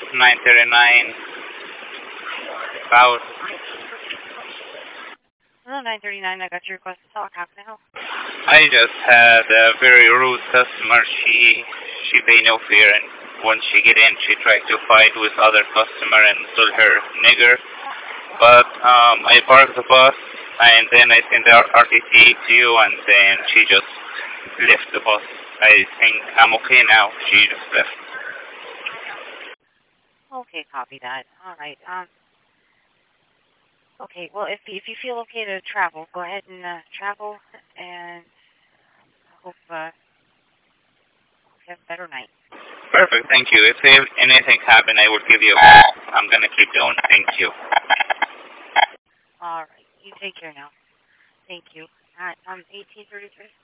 939 South. Hello, 939. I got your request to talk. How can I help? I just had a very rude customer. She paid no fear, and when she get in, she tried to fight with other customer and told her nigger. But I parked the bus, and then I sent the RTC to you, and then she just left the bus. I think I'm okay now. She just left. Okay, copy that. All right. Okay. Well, if you feel okay to travel, go ahead and travel, and I hope you have a better night. Perfect. Thank you. If anything happen, I will give you a call. I'm gonna keep doing. Thank you. All right. You take care now. Thank you. All right. 1833.